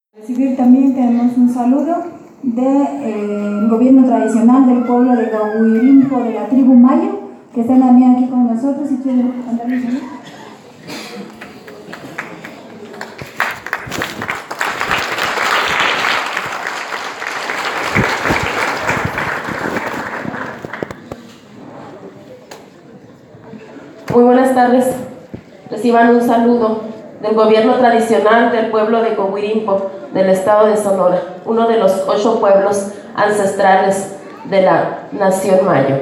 Recibir también tenemos un saludo del gobierno tradicional del pueblo de Coahuirimpo, de la tribu Mayo, que están también aquí con nosotros. Si quieren mandarles un saludo. Muy buenas tardes. Reciban un saludo del gobierno tradicional del pueblo de Coahuirimpo, del estado de Sonora, uno de los 8 pueblos ancestrales de la nación Mayo.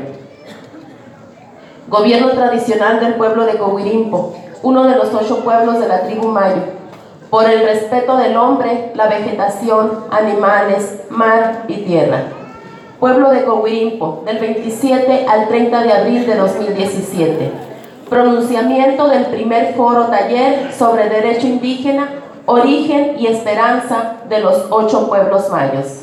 Gobierno tradicional del pueblo de Coahuirimpo, uno de los 8 pueblos de la tribu Mayo, por el respeto del hombre, la vegetación, animales, mar y tierra. Pueblo de Coahuirimpo, del 27 al 30 de abril de 2017. Pronunciamiento del primer foro taller sobre derecho indígena, origen y esperanza de los 8 pueblos mayos.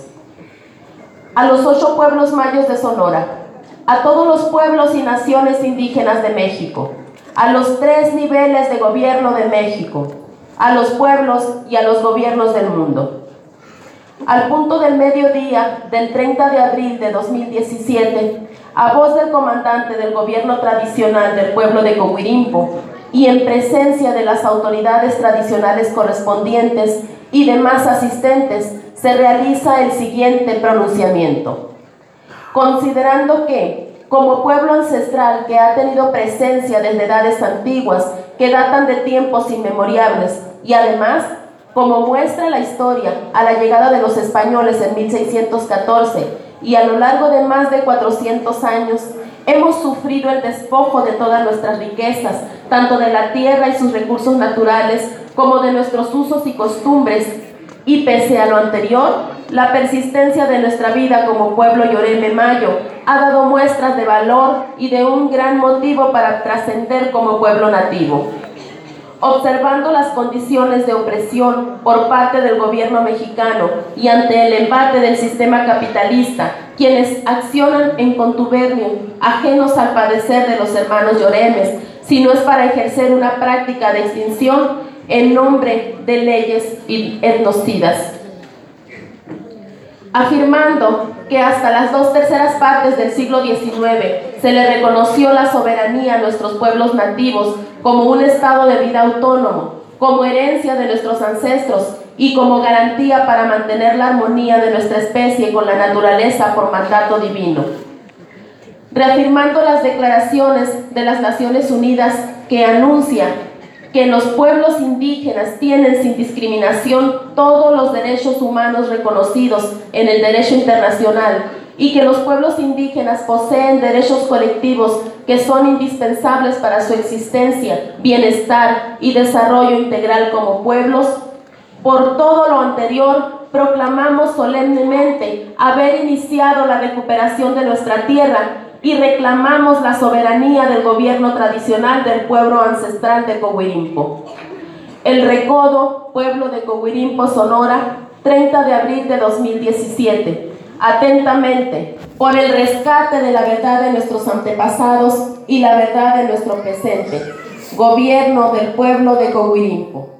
A los 8 pueblos mayos de Sonora, a todos los pueblos y naciones indígenas de México, a los 3 niveles de gobierno de México, a los pueblos y a los gobiernos del mundo. Al punto del mediodía del 30 de abril de 2017, a voz del comandante del gobierno tradicional del pueblo de Coahuirimpo y en presencia de las autoridades tradicionales correspondientes y demás asistentes, se realiza el siguiente pronunciamiento. Considerando que, como pueblo ancestral que ha tenido presencia desde edades antiguas que datan de tiempos inmemoriales y además, como muestra la historia, a la llegada de los españoles en 1614 y a lo largo de más de 400 años, hemos sufrido el despojo de todas nuestras riquezas, tanto de la tierra y sus recursos naturales, como de nuestros usos y costumbres, y pese a lo anterior, la persistencia de nuestra vida como pueblo Yoreme Mayo ha dado muestras de valor y de un gran motivo para trascender como pueblo nativo. Observando las condiciones de opresión por parte del gobierno mexicano y ante el embate del sistema capitalista, quienes accionan en contubernio, ajenos al padecer de los hermanos Yoremes, si no es para ejercer una práctica de extinción en nombre de leyes etnocidas. Afirmando que hasta las 2/3 partes del siglo XIX se le reconoció la soberanía a nuestros pueblos nativos como un estado de vida autónomo, como herencia de nuestros ancestros y como garantía para mantener la armonía de nuestra especie con la naturaleza por mandato divino. Reafirmando las declaraciones de las Naciones Unidas que anuncian que los pueblos indígenas tienen sin discriminación todos los derechos humanos reconocidos en el derecho internacional y que los pueblos indígenas poseen derechos colectivos que son indispensables para su existencia, bienestar y desarrollo integral como pueblos. Por todo lo anterior, proclamamos solemnemente haber iniciado la recuperación de nuestra tierra y reclamamos la soberanía del gobierno tradicional del pueblo ancestral de Coahuirimpo. El Recodo, pueblo de Coahuirimpo, Sonora, 30 de abril de 2017. Atentamente, por el rescate de la verdad de nuestros antepasados y la verdad de nuestro presente. Gobierno del pueblo de Coahuirimpo.